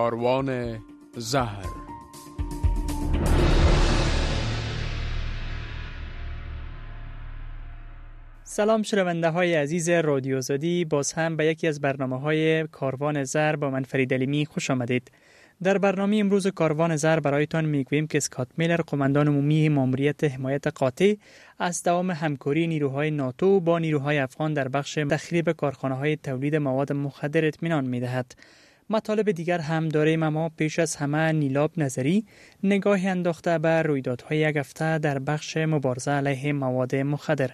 کاروان زهر. سلام شنونده های عزیز رادیو آزادی، باز هم به یکی از برنامه های کاروان زهر با من فرید علیمی خوش آمدید. در برنامه امروز کاروان زهر برایتان میگوییم که اسکات میلر، قماندان عمومی ماموریت حمایت قاطع، از دوام همکاری نیروهای ناتو با نیروهای افغان در بخش تخریب کارخانه‌های تولید مواد مخدر اطمینان می‌دهد. مطالب دیگر هم داریم، اما پیش از همه نیلاب نظری نگاهی انداخته به رویدادهای یک هفته در بخش مبارزه علیه مواد مخدر.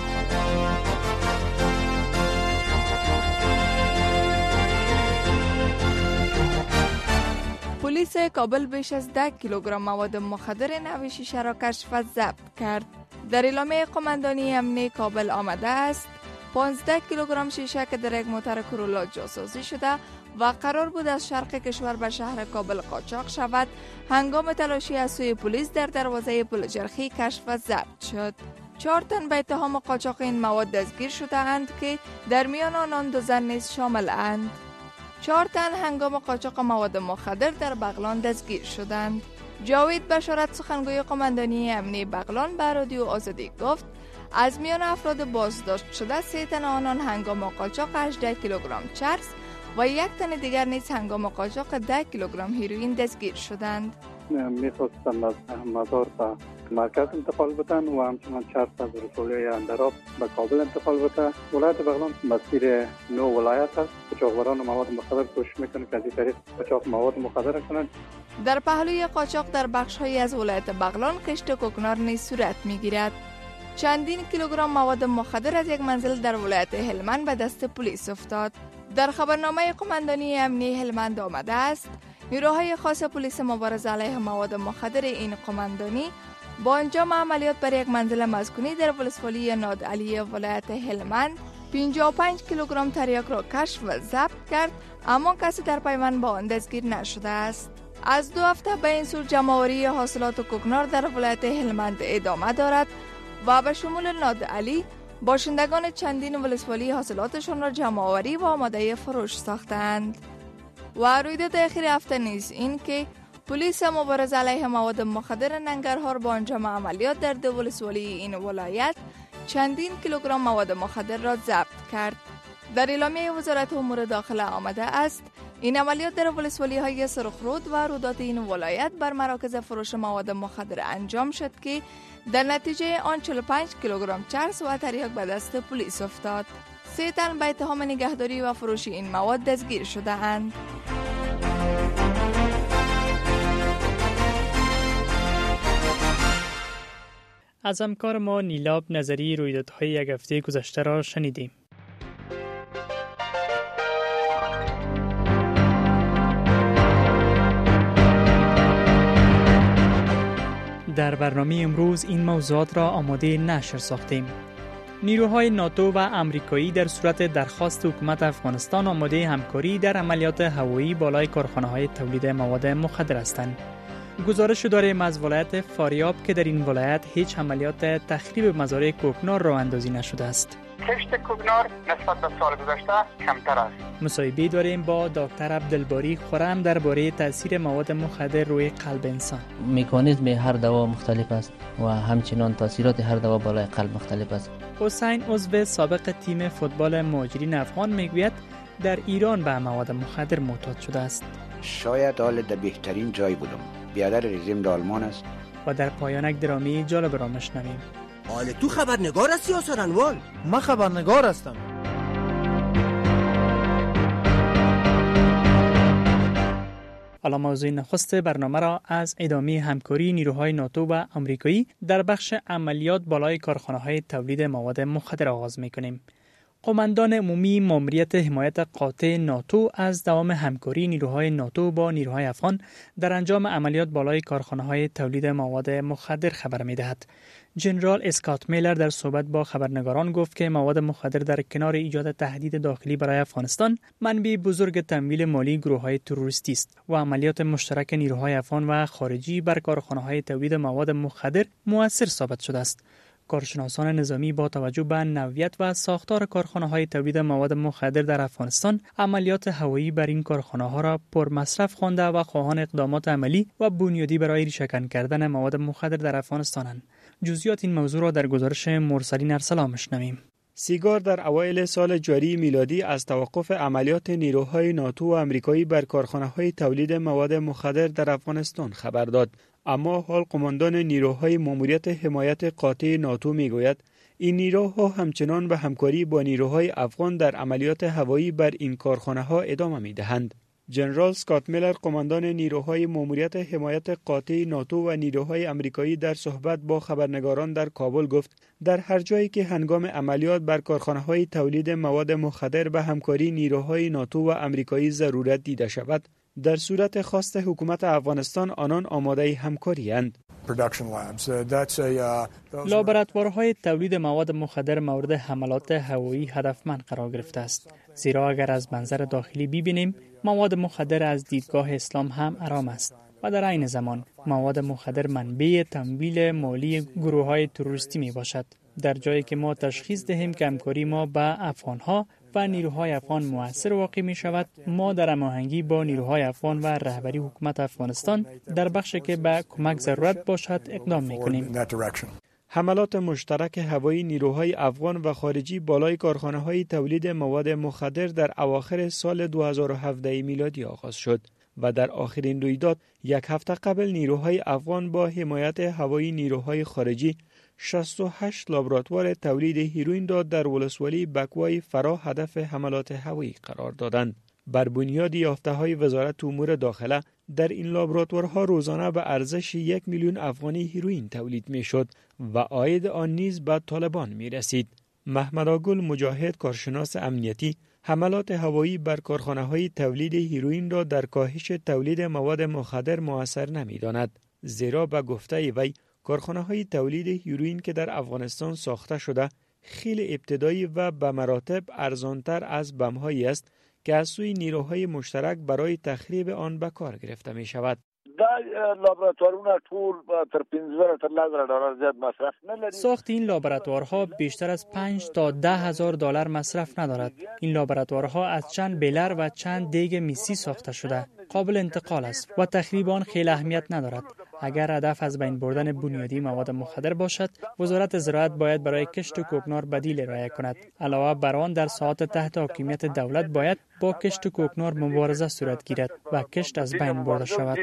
پلیس کابل بیش از 10 کیلوگرم مواد مخدر نوع شیشه را کشف و ضبط کرد. در اعلامیه قماندانی امنیه کابل آمده است 15 کیلوگرم شیشه که در یک موتر کرولا جاسازی شده و قرار بود از شرق کشور به شهر کابل قاچاق شود، هنگام تلاشی از سوی پلیس در دروازه پل جرخی کشف و ضبط شد. 4 تن به اتهام قاچاق این مواد دستگیر شده اند که در میان آنان 2 زن نیز شامل اند. 4 تن هنگام قاچاق مواد مخدر در بغلان دستگیر شدند. جاوید بشارت، سخنگوی قماندانی امنیه بغلان، به رادیو آزادی گفت از میان افراد بازداشت شده 3 تن آنان هنگام قاچاق 18 کیلوگرم چرس و 1 تن دیگر نیز هنگام قاچاق 10 کیلوگرم هیروئین دستگیر شدند. می‌خواستند از مزار به مرکز انتقال بتن و همچنان چرس از رسولیه اندراب به کابل انتقال بتن. ولایت بغلان مسیر 9 ولایت است. قاچاقبران مواد مخدر کوشش میکنند که از این طریق قاچاق مواد مخدر کنند. در پهلوی قاچاق در بخش‌های از ولایت بغلان کشت کوکنار نیز صورت می‌گیرد. چندین کیلوگرم مواد مخدر از یک منزل در ولایت هلمند به دست پلیس افتاد. در خبرنامه قماندانی امنیه هلمند آمده است نیروهای خاص پلیس مبارزه علیه مواد مخدر این قماندانی با انجام عملیات بر یک منزل مسکونی در ولسوالی نادعلی ولایت هلمند 55 کیلوگرم تریاک را کشف و ضبط کرد، اما کسی در پیوند با آن دستگیر نشده است. از 2 هفته به این سو جمع‌آوری حاصلات کوکنار در ولایت هلمند ادامه دارد و به شمول نادعلی باشندگان چندین ولسوالی حاصلاتشان را جمع‌آوری و آماده فروش ساختند. و رویداد اخیر هفته نیز این که پلیس مبارزه علیه مواد مخدر ننگرهار با انجام عملیات در 2 ولسوالی این ولایت چندین کیلوگرم مواد مخدر را ضبط کرد. در اعلامیه وزارت امور داخله آمده است این عملیات در ولسوالی‌های سرخرود و رودات این ولایت بر مراکز فروش مواد مخدر انجام شد که در نتیجه آن 45 کیلوگرم چرس و تریاک به دست پلیس افتاد. 3 تن به اتهام نگهداری و فروش این مواد دستگیر شده اند. از همکار ما نیلاب نظری رویدادهای یک هفته گذشته را شنیدیم. در برنامه امروز این موضوعات را آماده نشر ساختیم. نیروهای ناتو و آمریکایی در صورت درخواست حکومت افغانستان آماده همکاری در عملیات هوایی بالای کارخانه‌های تولید مواد مخدر هستند. گزارش داریم از ولایت فاریاب که در این ولایت هیچ عملیات تخریب مزارع کوکنار راه اندازی نشده است. کشت کوکنار نسبت به سال گذشته کمتر است. مصاحبه داریم با دکتر عبدالباری خرم درباره تاثیر مواد مخدر روی قلب انسان. مکانیزم هر دوا مختلف است و همچنان تاثیرات هر دوا بالای قلب مختلف است. حسین عضو سابق تیم فوتبال مهاجرین افغان میگوید در ایران به مواد مخدر معتاد شده است. شاید حال در بهترین جای بودم. بیادر رژیم در آلمان است. و در پایان یک درامی جالب را میشنویم. حال تو خبرنگار هستی یا سرنوال؟ من خبرنگار هستم. حالا موضوع نخست برنامه را از ادامه همکاری نیروهای ناتو و آمریکایی در بخش عملیات بالای کارخانه‌های تولید مواد مخدر آغاز می‌کنیم. قماندان عمومی ماموریت حمایت قاطع ناتو از دوام همکاری نیروهای ناتو با نیروهای افغان در انجام عملیات بالای کارخانه‌های تولید مواد مخدر خبر می‌دهد. جنرال اسکات میلر در صحبت با خبرنگاران گفت که مواد مخدر در کنار ایجاد تهدید داخلی برای افغانستان منبع بزرگ تمویل مالی گروه‌های تروریستی است و عملیات مشترک نیروهای افغان و خارجی بر کارخانه‌های تولید مواد مخدر مؤثر ثابت شده است. کارشناسان نظامی با توجه به نوعیت و ساختار کارخانه‌های تولید مواد مخدر در افغانستان عملیات هوایی بر این کارخانه‌ها را پرمصرف خوانده و خواهان اقدامات عملی و بنیادی برای ریشه‌کن کردن مواد مخدر در افغانستانند. جزئیات این موضوع را در گزارش مرسلین ارسلان می‌شنویم. سیگار در اوایل سال جاری میلادی از توقف عملیات نیروهای ناتو و آمریکایی بر کارخانه‌های تولید مواد مخدر در افغانستان خبر داد. اما حال قماندان نیروهای ماموریت حمایت قاطع ناتو میگوید این نیروها همچنان به همکاری با نیروهای افغان در عملیات هوایی بر این کارخانه‌ها ادامه می‌دهند. جنرال اسکات میلر قماندان نیروهای ماموریت حمایت قاطع ناتو و نیروهای آمریکایی در صحبت با خبرنگاران در کابل گفت در هر جایی که هنگام عملیات بر کارخانه‌های تولید مواد مخدر به همکاری نیروهای ناتو و آمریکایی ضرورت دیده شود، در صورت خواست حکومت افغانستان آنان آماده همکاری اند. لابراتوارهای تولید مواد مخدر مورد حملات هوایی هدفمند قرار گرفته است. زیرا اگر از منظر داخلی ببینیم، مواد مخدر از دیدگاه اسلام هم حرام است و در عین زمان مواد مخدر منبع تمویل مالی گروه‌های تروریستی می باشد. در جایی که ما تشخیص دهیم که همکاری ما با افغان‌ها و نیروهای افغان مؤثر واقع می شود، ما در هماهنگی با نیروهای افغان و رهبری حکومت افغانستان در بخشی که به کمک ضرورت باشد اقدام می کنیم. حملات مشترک هوایی نیروهای افغان و خارجی بالای کارخانه‌های تولید مواد مخدر در اواخر سال 2017 میلادی آغاز شد و در آخرین رویداد یک هفته قبل نیروهای افغان با حمایت هوایی نیروهای خارجی 68 لابراتوار تولید هیروئین را در ولسوالی بکوای فرا هدف حملات هوایی قرار دادند. بر بنیاد یافته‌های وزارت امور داخله در این لابراتوارها روزانه به ارزش 1 میلیون افغانی هیروئین تولید می‌شد و عاید آن نیز به طالبان می‌رسید. محمد آگل مجاهد کارشناس امنیتی حملات هوایی بر کارخانه‌های تولید هیروئین را در کاهش تولید مواد مخدر مؤثر نمی‌داند، زیرا به گفته وی کارخانه‌های تولید هیروئین که در افغانستان ساخته شده خیلی ابتدایی و به مراتب ارزانتر از بم‌هایی است که از سوی نیروهای مشترک برای تخریب آن به کار گرفته می شود. دا لابراتوارونه ټول تر 15 تر 10 دلار زیات مصرف ندارد. ساخت این لابراتوارها بیشتر از 5 تا 10,000 دلار مصرف ندارد. این لابراتوارها از چند بیلر و چند دیگ میسی ساخته شده، قابل انتقال است و تخریب آن خیلی اهمیت ندارد. اگر هدف از بین بردن بنیادی مواد مخدر باشد، وزارت زراعت باید برای کشت کوکنار بدیل ارائه کند. علاوه بر آن در ساحات تحت حاکمیت دولت باید با کشت کوکنار مبارزه صورت گیرد و کشت از بین برده شود.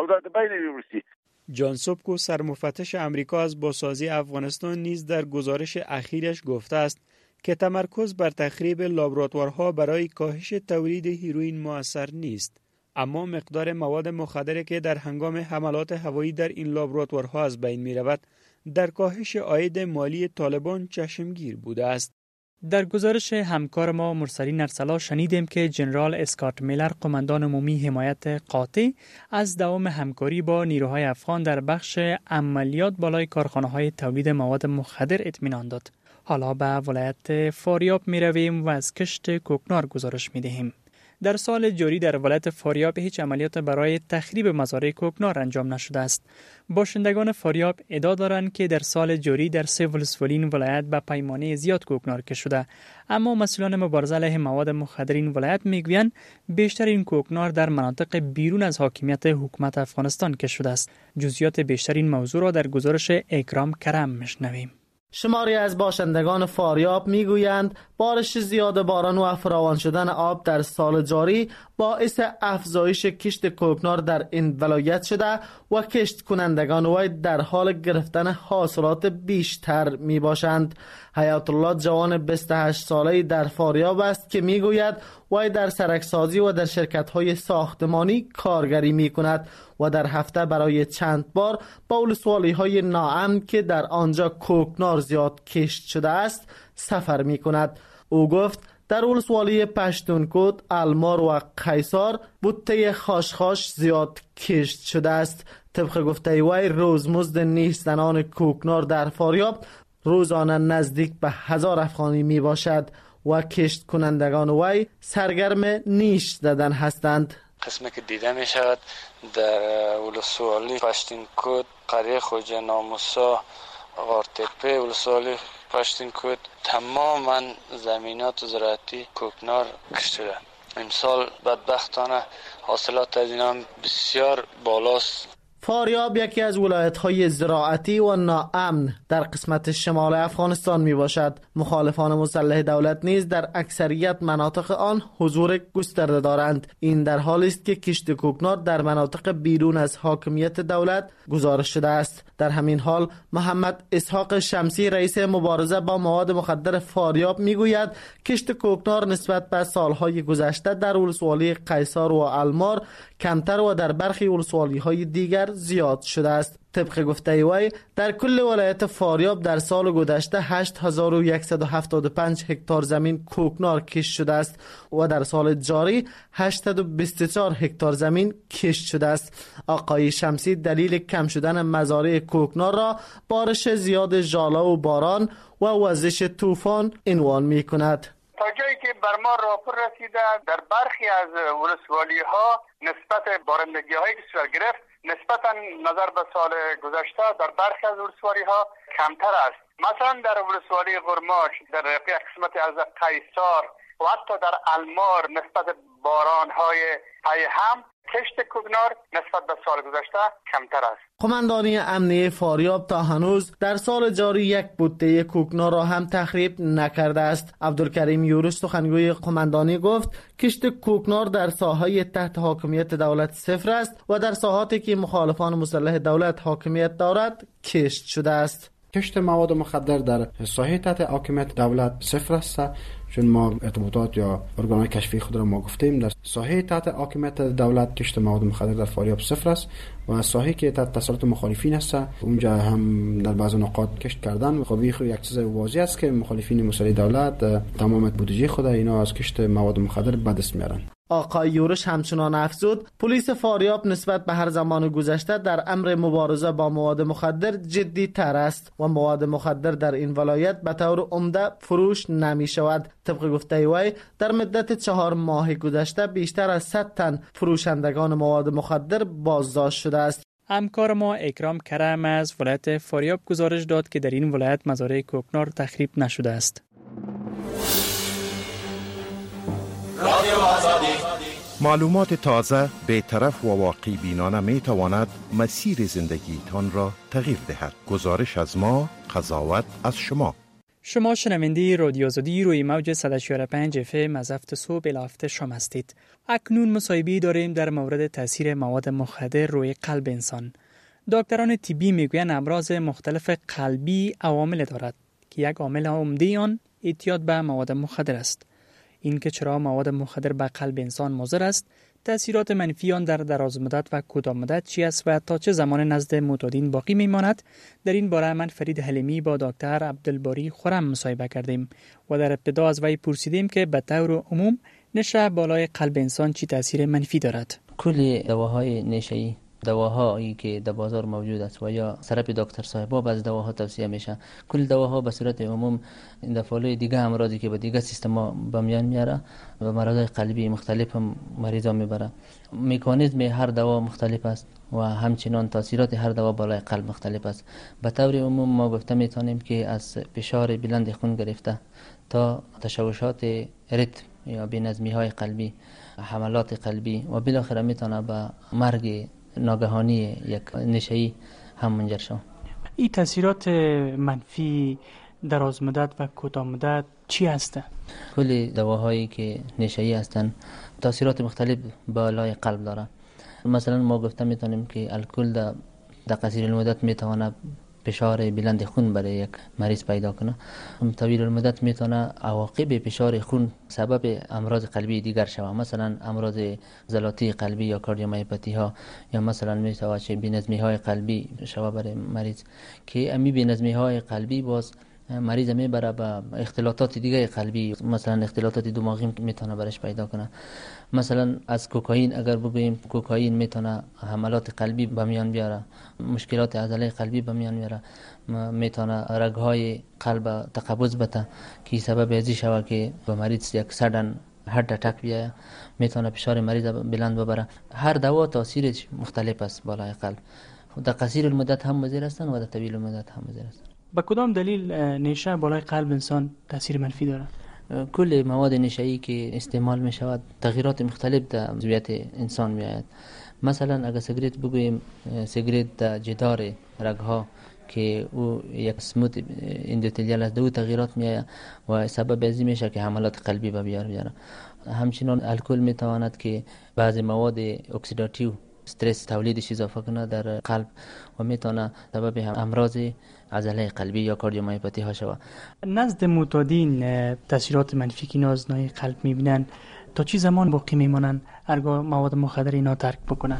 جان سوبکو سرمفتش امریکا از بازسازی افغانستان نیز در گزارش اخیرش گفته است که تمرکز بر تخریب لابراتوارها برای کاهش تولید هیروئین مؤثر نیست، اما مقدار مواد مخدری که در هنگام حملات هوایی در این لابراتوارها از بین می رود در کاهش عاید مالی طالبان چشمگیر بوده است. در گزارش همکار ما مرسلین ارسلان شنیدیم که جنرال اسکات میلر قماندان عمومی حمایت قاطع از دوام همکاری با نیروهای افغان در بخش عملیات بالای کارخانه‌های تولید مواد مخدر اطمینان داد. حالا به ولایت فاریاب می رویم و از کشت کوکنار گزارش می دهیم. در سال جاری در ولایت فاریاب هیچ عملیات برای تخریب مزارع کوکنار انجام نشده است. باشندگان فاریاب ادعا دارند که در سال جاری در سه ولسوالی ولایت به پیمانه زیاد کوکنار کشته شده، اما مسئولان مبارزه علیه مواد مخدر این ولایت میگویند بیشتر این کوکنار در مناطق بیرون از حاکمیت حکومت افغانستان کشته شده است. جزئیات بیشتر این موضوع را در گزارش اکرام کرم میشنویم. شماری از باشندگان فاریاب میگویند بارش زیاد باران و فراوان شدن آب در سال جاری باعث افزایش کشت کوکنار در این ولایت شده و کشت کنندگان وی در حال گرفتن حاصلات بیشتر می باشند. حیات الله جوان 28 ساله‌ای در فاریاب است که میگوید وی در سرکسازی و در شرکت‌های ساختمانی کارگری می کند و در هفته برای چند بار با ولسوالی‌های ناامن که در آنجا کوکنار زیاد کشت شده است سفر می کند. او گفت در ولسوالی پشتونکوت، المار و قیصار بوته خاشخاش زیاد کشت شده است. طبق گفته وی روزمزد نیستنان کوکنار در فاریاب روزانه نزدیک به 1000 افغانی می باشد و کشت کنندگان وی سرگرم نیش زدن هستند. قسمی که دیده می شود در ولسوالی پشتونکوت، قریه خوجه ناموسا غارتپه ولسوالی پشتین کود تماما زمینات زراعتی کوکنار کشته شده. امسال بدبختانه حاصلات از اینا بسیار بالاست. فاریاب یکی از ولایت‌های زراعتی و ناامن در قسمت شمال افغانستان می باشد. مخالفان مسلح دولت نیز در اکثریت مناطق آن حضور گسترده دارند. این در حالی است که کشت کوکنار در مناطق بیرون از حاکمیت دولت گزارش شده است. در همین حال محمد اسحاق شمسی رئیس مبارزه با مواد مخدر فاریاب می گوید کشت کوکنار نسبت به سالهای گذشته در ولسوالی قیصار و المار کمتر و در برخی ولسوالی‌های دیگر زیاد شده است. طبق گفته وی در کل ولایت فاریاب در سال گذشته 8175 هکتار زمین کوکنار کشت شده است و در سال جاری 824 هکتار زمین کشت شده است. آقای شمسی دلیل کم شدن مزارع کوکنار را بارش زیاد ژاله و باران و وزش طوفان عنوان می کند. تا جایی که بر ما راپور رسیده در برخی از ولسوالی ها نسبت بارندگی هایی که صورت گرفت نسبتا نظر به سال گذشته در برخی از ولسوالی ها کمتر است. مثلا در ولسوالی غرماش، در قسمت از قیصار و حتی در المار نسبت باران های پی هم کشت کوکنار نسبت به سال گذشته کمتر است. قماندانی امنیه فاریاب تا هنوز در سال جاری یک بوته کوکنار را هم تخریب نکرده است. عبدالکریم یورش سخنگوی قماندانی گفت کشت کوکنار در ساحه تحت حاکمیت دولت صفر است و در ساحاتی که مخالفان مسلح دولت حاکمیت دارد کشت شده است. کشت مواد مخدر در ساحه تحت حاکمیت دولت صفر است، چون ما ارتباطات یا ارگان‌های کشفی خود را ما گفتیم در ساحه تحت حاکمیت دولت کشت مواد مخدر در فاریاب صفر است و ساحه که تحت تسلط مخالفین است اونجا هم در بعض نقاط کشت کردن. خب یک چیز واضح است که مخالفین مسلح دولت تمام بودجه خود اینا از کشت مواد مخدر به دست میارن. آقای یورش همچنان افزود پلیس فاریاب نسبت به هر زمان گذشته در امر مبارزه با مواد مخدر جدی تر است و مواد مخدر در این ولایت به طور عمده فروش نمی شود. طبق گفته وی در مدت 4 ماه گذشته بیشتر از 100 تن فروشندگان مواد مخدر بازداشت شده است. همکار ما اکرام کرم از ولایت فاریاب گزارش داد که در این ولایت مزارع کوکنار تخریب نشده است. معلومات تازه، بی‌طرف و واقع بینانه می تواند مسیر زندگیتان را تغییر دهد. گزارش از ما، قضاوت از شما. شما شنونده رادیو آزادی روی موج 104.5 FM از هفت صبح الی هفت شام هستید. اکنون مصاحبه داریم در مورد تاثیر مواد مخدر روی قلب انسان. دکتران طبی میگویند امراض مختلف قلبی عوامل دارد که یک عامل عمده آن اعتیاد به مواد مخدر است. اینکه چرا مواد مخدر به قلب انسان مضر است، تأثیرات منفی آن در دراز مدت و کوتاه مدت چی است و تا چه زمان نزد معتادین باقی میماند، در این باره من فرید حلیمی با دکتر عبدالباری خرم مصاحبه کردیم و در ابتدا از وی پرسیدیم که به طور عموم نشه بالای قلب انسان چی تأثیر منفی دارد. کل دواهای نشه‌ای، دواهایی که در بازار موجود است و یا طرف دکتر صاحبا از دواها توصیه میشه، کل دواها به صورت عموم این دفعه دیگه امراضی که به دیگه سیستما به میان میاره و مرضای قلبی مختلف هم مریضا میبره. مکانیزم هر دوا مختلف است و همچنان تاثیرات هر دوا بالای قلب مختلف است. به طور عموم ما گفته میتونیم که از فشار بلند خون گرفته تا تشوشات ریتم یا بی‌نظمی های قلبی، حملات قلبی و بالاخره میتونه به مرگ ناگهانی یک نشه‌ای هم منجر شود. این تاثیرات منفی دراز مدت و کوتاه مدت چی هستند؟ کل دواهایی که نشه‌ای هستند تاثیرات مختلف بالای قلب دارند. مثلا ما گفته میتونیم که الکل در قصیر المدت میتونه فشار بلند خون برای یک مریض پیدا کنه. طویل المدت میتونه عواقب فشار خون سبب امراض قلبی دیگر شود، مثلا امراض عضلاتی قلبی یا کاردیومایوپاتی ها، یا مثلا میتونه چه بی‌نظمی های قلبی شود برای مریض که امی بی‌نظمی های قلبی باز مریض میبره به اختلالات دیگه قلبی، مثلا اختلالات دماغی میتونه برش پیدا کنه. مثلا از کوکائین اگر بگوییم، کوکائین میتونه حملات قلبی به میان بیاره، مشکلات عضله قلبی به میان بیاره، میتونه رگهای قلب تقبض بده که سبب ازی شود که به مریض یک سدن هارت اتاک بیاید، میتونه فشار مریض بلند ببره. هر دوا تاثیرش مختلف است بالای قلب. در قصیر المدت هم مضر هستند و در طویل المدت هم مضر هستند. به کدام دلیل نشه بالای قلب انسان تاثیر منفی داره؟ کل مواد نشه‌ای که استعمال می شود تغییرات مختلف در وضعیت انسان می آید. مثلا اگر سیگریت بگوییم، سیگریت در جدار رگها که او یک سموت اندوتلیال است، دو تغییرات می آید و سبب ازی میشه که حملات قلبی به بیار بیاره. همچنین الکل می تواند که بعض مواد اکسیداتیو استرس تولیدش اضافه کنه در قلب و میتونه سبب امراض عضله قلبی یا کاردیومایوپاتی ها شود. نزد معتادین تاثیرات منفی که نازنای قلب میبینن تا چی زمان باقی میمونن هرگاه مواد مخدر اینا ترک بکنن؟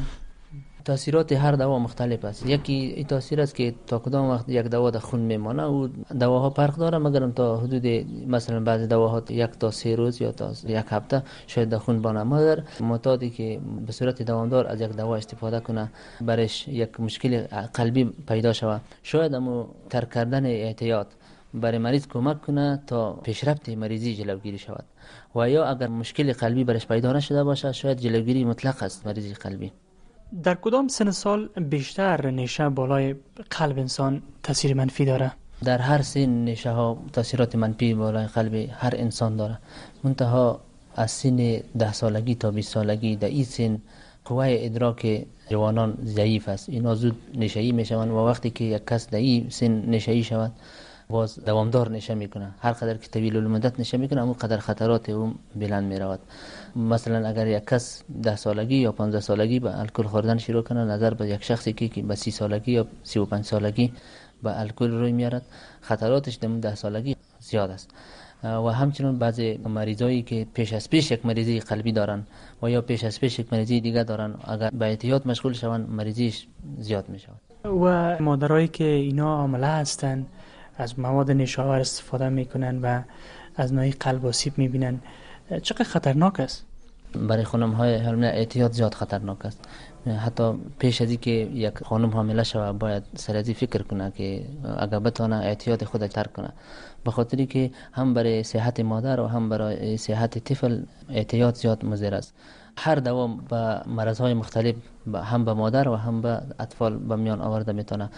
تاثیرات هر دوا مختلف است. یکی این تاثیر است که تا کدام وقت یک دوا در خون میمانه و دواها فرق داره، مگر تا حدود مثلا بعضی دواها 1 تا 3 روز یا تا 1 هفته شاید در خون بانه. مگر معتادی که به صورت دوامدار از یک دوا استفاده کنه برش یک مشکل قلبی پیدا شود، شاید امو ترک کردن احتیاط برای مریض کمک کنه تا پیشرفت مریضی جلوگیری شود، و یا اگر مشکل قلبی برش پیدا نشده باشه شاید جلوگیری مطلق است مریضی قلبی. در کدام سن سال بیشتر نشه بالای قلب انسان تاثیر منفی داره؟ در هر سن نشه ها تاثیرات منفی بالای قلب هر انسان داره، منتها از سن 10 سالگی تا 20 سالگی در این سن قوه ادراک جوانان ضعیف است، اینا زود نشه‌ای میشوند و وقتی که یک کس در این سن نشه‌ای شود باز دوامدار نشه میکنه، هر قدر که طویل المدت نشه میکنه اون قدر خطرات اون بلند میرود. مثلا اگر یک کس 10 سالگی یا 15 سالگی به الکل خوردن شروع کنه، نظر به یک شخصی که به 30 سالگی یا 35 سالگی به الکل روی میارد، خطراتش در 10 سالگی زیاد است. و همچنین بعضی مریضایی که پیش از پیش یک مریضی قلبی دارن و یا پیش از پیش یک مریضی دیگه دارن، اگر به احتیاط مشغول شوند مریضیش زیاد میشه. و مادرایی که اینا عامله هستن از مواد نشاور استفاده میکنن و از نوعی قلب آسیب میبینن، چقدر خطرناک است؟ برای خانم های حامله احتیاط زیاد خطرناک است. حتی پیش از اینکه یک خانم حامله شود باید سر از فکر کنه که اگر بتونه احتیاط خود ترک کنه، به خاطری که هم برای صحت مادر و هم برای صحت طفل احتیاط زیاد مضر است. هر دوا به مرض‌های مختلف هم به مادر و هم به اطفال به میان آورده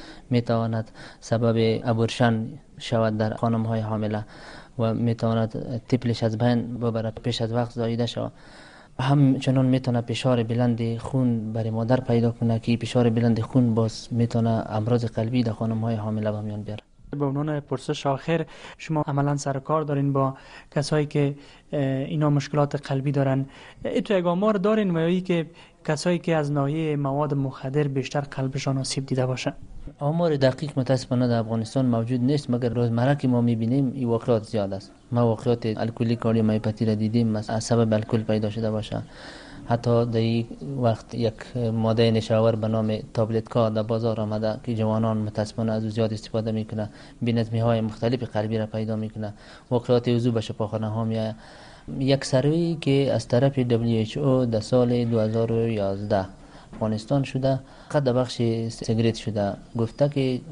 میتواند سبب ابورشن شود در خانم‌های حامله و میتواند طفلش از بین ببرد، پیش از وقت زاییده شود. همچنان میتونه فشار بلند خون برای مادر پیدا کنه که فشار بلند خون باز میتونه امراض قلبی در خانم‌های حامله به میان بیاره. به عنوان پرسش آخر، شما عملا سر کار دارین با کسایی که اینا مشکلات قلبی دارن، تو یک آمار دارین و یا که کسایی که از ناحیه مواد مخدر بیشتر قلبشان آسیب دیده باشه؟ آمار دقیق متاسفانه در افغانستان موجود نیست، مگر روزمره که ما میبینیم این واقعات زیاد است. ما واقعات الکلی کاردیومایوپاتی را دیدیم از سبب الکل پیدا شده باشه. حتی در این وقت یک ماده نشاور به نام تابلت کا در بازار آمده که جوانان متاسفانه از او زیاد استفاده میکنه، بی‌نظمی های مختلف قلبی را پیدا میکنه، واقعات وضو به شفاخانه ها میآید. یک سروی که از طرف WHO در سال 2011 افغانستان شده قد بخش سیگریت شده، گفته که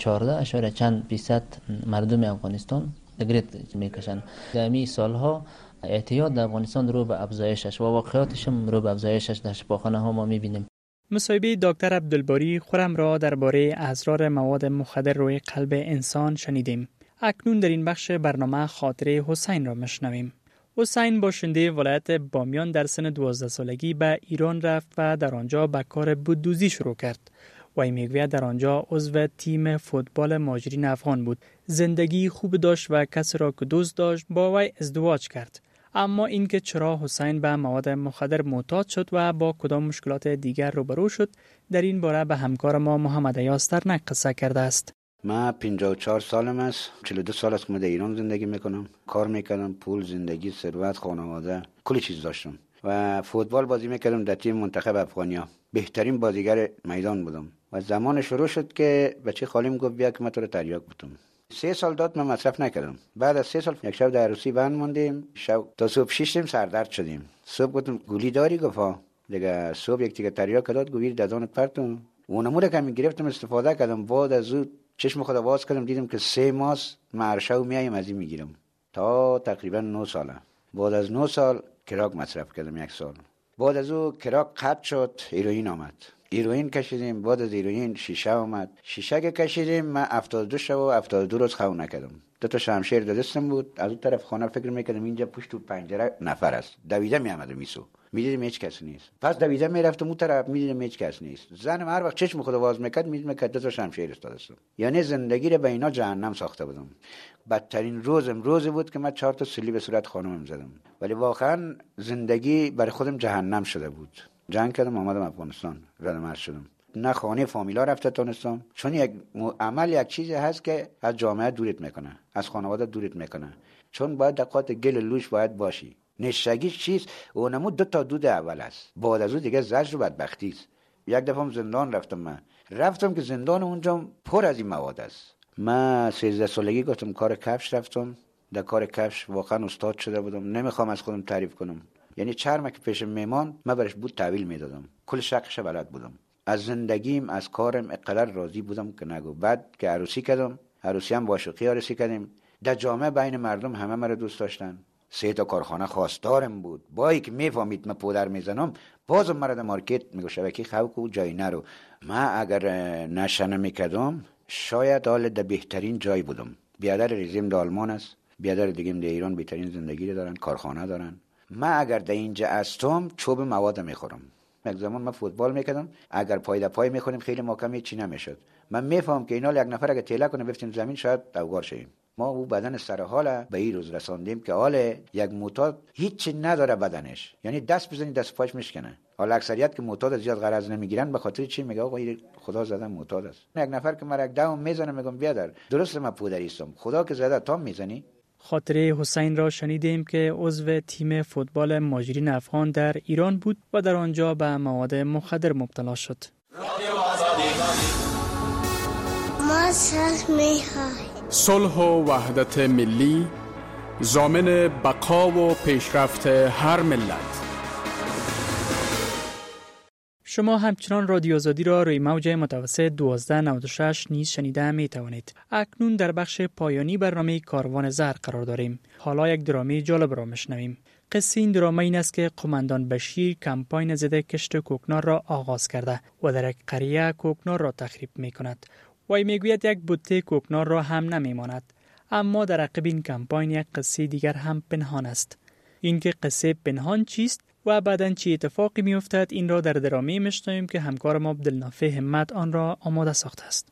14.% مردم افغانستان سیگریت میکشند. در این سالها احتیاط در افغانستان رو به افزایشش و واقعاتش هم رو به افزایشش در شفاخانه ها ما میبینیم. مصاحبه دکتر عبدالباری خرم را درباره اسرار مواد مخدر روی قلب انسان شنیدیم. اکنون در این بخش برنامه خاطره حسین را میشنویم. حسین باشنده ولایت بامیان در سن 12 سالگی به ایران رفت و در آنجا به کار بوددوزی شروع کرد. وی میگوید در آنجا عضو تیم فوتبال مهاجرین افغان بود. زندگی خوب داشت و کسی را که دوست داشت با وی ازدواج کرد. اما اینکه چرا حسین به مواد مخدر معتاد شد و با کدام مشکلات دیگر روبرو شد، در این باره به همکار ما محمد ایاز ترنک قصه کرده است. من 54 سالم است، 42 سال است که در ایران زندگی میکنم، کار میکردم، پول، زندگی، ثروت، خانواده، کلی چیز داشتم و فوتبال بازی میکردم در تیم منتخب افغانیا. بهترین بازیگر میدان بودم و زمان شروع شد که بچه خالیم گفت بیا که من تو رو تریاک بودم. 3 سال داد من مصرف نکردم. بعد از 3 سال یک شب در عروسی بند موندیم، شب تا صبح 6 سردرد شدیم. صبح گفتم گولی داری؟ گفت ها. دیگه صبح یک تیکه تریاک داد، گولی دادان پرتون اونموره که می گرفتم استفاده کردم. بعد از اون چشم خود باز کردم دیدم که 3 ماه مرشو میایم از این میگیرم تا تقریبا 9 ساله. بعد از 9 سال کراک مصرف کردم، 1 سال. بعد از اون کراک قطع شد، هیروئین آمد. هیروئین کشیدیم، بعد از هیروئین شیشه اومد. شیشه که کشیدیم من 72 شب و 72 روز خو نکردم. 2 شمشیر دستم بود، از اون طرف خانه فکر میکردم اینجا پشت تو پنجره نفر است. دویده میامدم میسو، میدیدم هیچ کس نیست. پس دویده میرفتم اون طرف، میدیدم هیچ کس نیست. زنم هر وقت چشم خود واز میکرد میدیدم که 2 شمشیر استاد است. یعنی زندگی رو به اینا جهنم ساخته بودم. بدترین روزی بود که من 4 تا سلی به صورت خانمم زدم. ولی واقعا زندگی برای خودم جهنم شده بود. جنگ کردم آمدم افغانستان، رد شدم. نه خانه فامیلا رفته تونستم، چون یک عمل یک چیزی هست که از جامعه دورت میکنه، از خانواده دورت میکنه، چون باید دقات گل لوش باید باشی. نشگی چیز اونمو 2 تا دود اول است، بعد از اون دیگه زجر و بدبختی است. یک دفعه زندان رفتم که زندان اونجا پر از این مواد است. من 13 سالگی گفتم کار کفش رفتم. در کار کفش واقعا استاد شده بودم، نمیخوام از خودم تعریف کنم. یعنی چرم که پیش میمان من برش بود تحویل میدادم، کل شقش بلد بودم. از زندگیم از کارم اقدر راضی بودم که نگو. بعد که عروسی کردم، عروسی هم با شوخی عروسی کردیم. در جامعه بین مردم همه مرا دوست داشتن. 3 تا کارخانه خواستارم بود. با اینکه میفهمید من پودر میزنم، بازم مرا در مارکت میگه شبکی خوک و جای نرو. من اگر نشنه میکردم شاید حال در بهترین جای بودم. بیادر ریزیم در آلمان است، بیادر دیگه در ایران بهترین زندگی دارن، کارخانه دارن. من اگر در اینجا هستم چوب مواد میخورم. یک زمان من فوتبال میکردم، اگر پای در پای میخوریم خیلی محکم چی نمیشد. من میفهم که اینا یک نفر اگه تیله کنه بفتیم زمین شاید اوگار شیم. ما او بدن سر حال به این روز رساندیم که حال یک معتاد هیچ نداره بدنش، یعنی دست بزنی دست پاش میشکنه. حالا اکثریت که معتاد زیاد غرض نمیگیرن به خاطر چی؟ میگه آقا خدا زده معتاد است. یک نفر که مرا یک دام میزنه میگم بیادر درست من پودریستم، خدا که زده تا میزنی. خاطره حسین را شنیدیم که عضو تیم فوتبال مهاجرین افغان در ایران بود و در آنجا به مواد مخدر مبتلا شد. ما صلح و وحدت ملی ضامن بقا و پیشرفت هر ملت. شما همچنان رادیو آزادی را روی موج متوسط 1296 نیز شنیده می توانید. اکنون در بخش پایانی برنامه کاروان زهر قرار داریم. حالا یک درامه جالب را میشنویم. قصه این درامه این است که قماندان بشیر کمپاین ضد کشت کوکنار را آغاز کرده و در یک قریه کوکنار را تخریب می کند. وی میگوید یک بوته کوکنار را هم نمی ماند. اما در عقب این کمپاین یک قصه دیگر هم پنهان است. اینکه قصه پنهان چیست و بعداً چی اتفاقی می افتد این را در درامه میشنویم که همکار ما عبدالنافع همت آن را آماده ساخته است.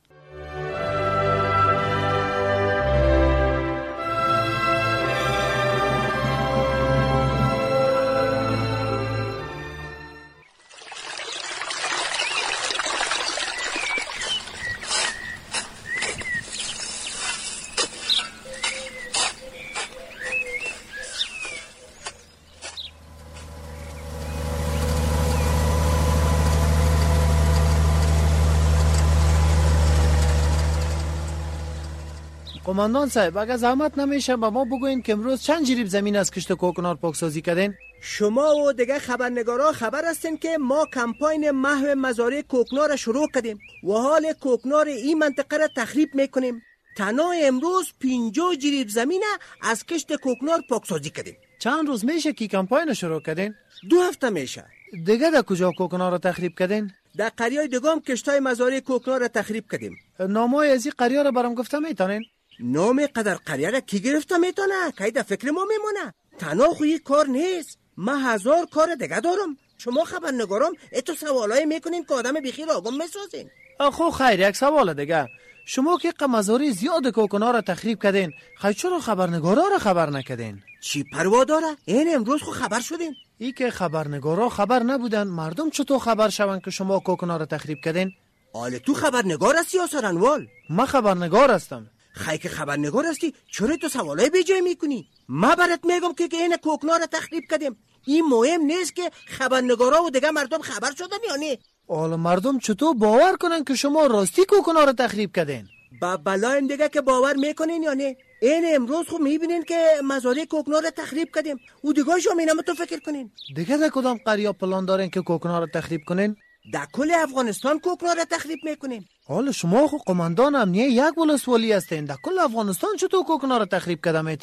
قماندان صاحب اگر زحمت نمیشه با ما بگوین که امروز چند جریب زمین از کشت کوکنار پاکسازی کردین؟ شما و دیگه خبرنگارا خبر هستین که ما کمپاین محو مزارع کوکنار را شروع کردیم و حال کوکنار این منطقه را تخریب میکنیم. تنها امروز 50 جریب زمین از کشت کوکنار پاکسازی کردیم. چند روز میشه که کمپاین شروع کردین؟ 2 هفته میشه. دیگه در کجا کوکنار را تخریب کردین؟ در قریای دگام کشتای مزارع کوکنار را تخریب کردیم. نامای از این قریه را برام گفته میتونین؟ نام قدر قریه را کی گرفته میتونه؟ که در فکر ما میمونه. تنها خوی کار نیست، من 1000 کار دیگه دارم. شما خبرنگارام اتو سوالای میکنین که آدم بیخیر آگم میسازین. خب خیر یک سوال دیگه. شما که مزارع زیاد کوکنار را تخریب کردین، خیر چرا خبرنگارا را خبر نکردین؟ چی پروا داره؟ این امروز خو خبر شدین. ای که خبرنگارا خبر نبودن، مردم چطور خبر شون که شما کوکنار را تخریب کردین؟ آله تو خبرنگار هستی یا سرانوال؟ من خبرنگار هستم. خیلی که خبرنگار هستی چرا تو سوالای بیجای میکنی؟ ما برات میگم که این کوکنار را تخریب کردیم. این مهم نیست که خبرنگارا و دیگه مردم خبر شدن یا نه. حالا مردم چطور باور کنن که شما راستی کوکنار را تخریب کردین؟ با بلایم دیگه که باور میکنین یا نه. این امروز خب میبینین که مزارع کوکنار را تخریب کردیم و دیگه شما اینم تو فکر کنین. دیگه در کدام قریه پلان دارین که کوکنار را تخریب کنین؟ در کل افغانستان کوکنار را تخریب میکنین. حالا شما خو قماندان امنیه یک ولسوالی هستین، در کل افغانستان چطور کوکنار را تخریب کرده میتونین؟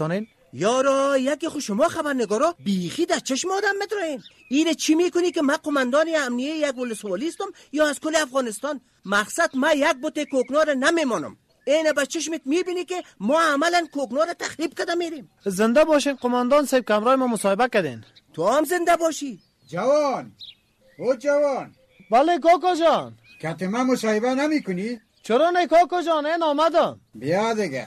یارا یکی خو شما خبرنگارا بیخی در چشم آدم مترین. اینه چی میکنی که من قماندان امنیه یک ولسوالی استم یا از کل افغانستان؟ مقصد ما یک بوته کوکنار نمیمانم. اینه با چشمت میبینی که ما عملا کوکنار تخریب کده میریم. زنده باشین قماندان صاحب، کمرای ما مصاحبه کردین. تو هم زنده باشی. جوان او جوان. بله کاکا جان. کت من مصاحبه نمی کنی؟ چرا نه کاکا جان؟ این آمدم. بیا دیگه.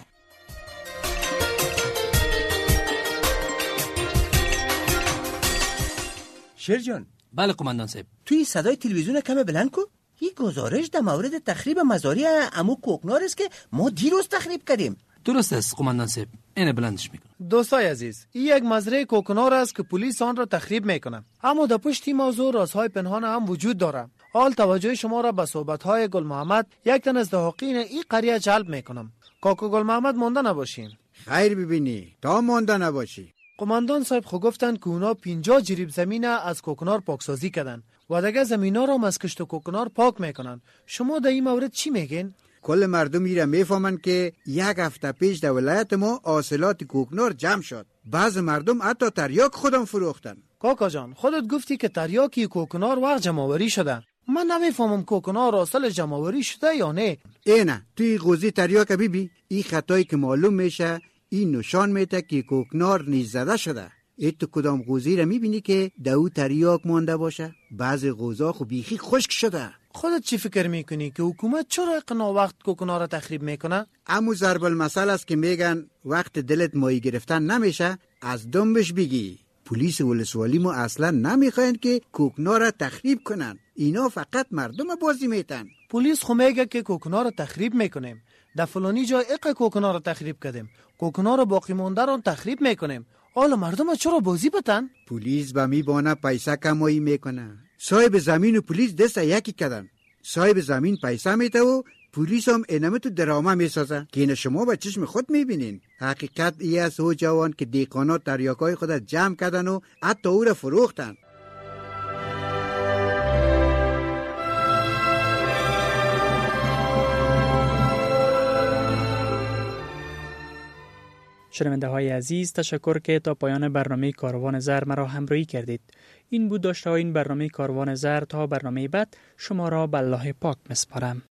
شیر جان. بله قماندان صاحب. توی صدای تلویزیون کم بلند کو. این گزارش در مورد تخریب مزاری عمو کوکنار است که ما دیروز تخریب کردیم. درست است قماندان صاحب. اینه بلندش میکنم. دوستای عزیز، این یک مزرعه کوکنار است که پلیس آن را تخریب میکنه. اما در پشت این موضوع رازهای پنهان هم وجود داره. حال توجه شما را به صحبت‌های گل محمد، یک تن از دهاقین این قریه جلب میکنم. کاکا گل محمد مانده نباشین. خیر ببینی تا مانده نباشی. قماندان صاحب خو گفتن که اونا 50 جریب زمین از کوکنار پاکسازی کردن و دیگه زمینا را از کشت کوکنار پاک میکنن. شما در این مورد چی میگین؟ کل مردم ایره میفهمن که یک هفته پیش در ولایت ما حاصلات کوکنار جمع شد. بعض مردم حتی تریاک خودم فروختن. کاکا جان خودت گفتی که تریاکی کوکنار وقت جمع‌آوری شده. من نمیفهمم کوکنار اصل جمع‌آوری شده یا نه. اینه توی قوزی تریاک بیبی این خطایی که معلوم میشه این نشان میده که کوکنار نیز زده شده. تو کدام قوزی را میبینی که دو تریاک مانده باشه؟ بعض قوزا خو بیخی خشک شده. خودت چی فکر میکنی که حکومت چرا اقنا وقت کوکنار را تخریب میکنه؟ امو ضرب المثل است که میگن وقت دلت ماهی گرفتن نمیشه از دنبش بگی. پلیس ولسوالی ما اصلا نمیخواین که کوکنار را تخریب کنن. اینا فقط مردم بازی میتن. پلیس خو میگه که کوکنار را تخریب میکنیم. در فلانی جا کوکنار را تخریب کردیم. کوکنار را باقی مونده را تخریب میکنیم. حالا مردم چرا بازی بتن؟ پلیس با میبانه پیسه کمایی میکنه. صاحب زمین و پلیس دست یکی کردن. صاحب زمین پیسه میده و پلیس هم اینمه تو درامه میسازه که این شما به چشم خود میبینین. حقیقت ای است او جوان که دیقانا تریاکای خود جمع کردن و حتی او را فروختن. شنونده های عزیز، تشکر که تا پایان برنامه کاروان زر مرا همراهی کردید. این بود داشته این برنامه کاروان زر. تا برنامه بعد شما را به الله پاک مسپارم.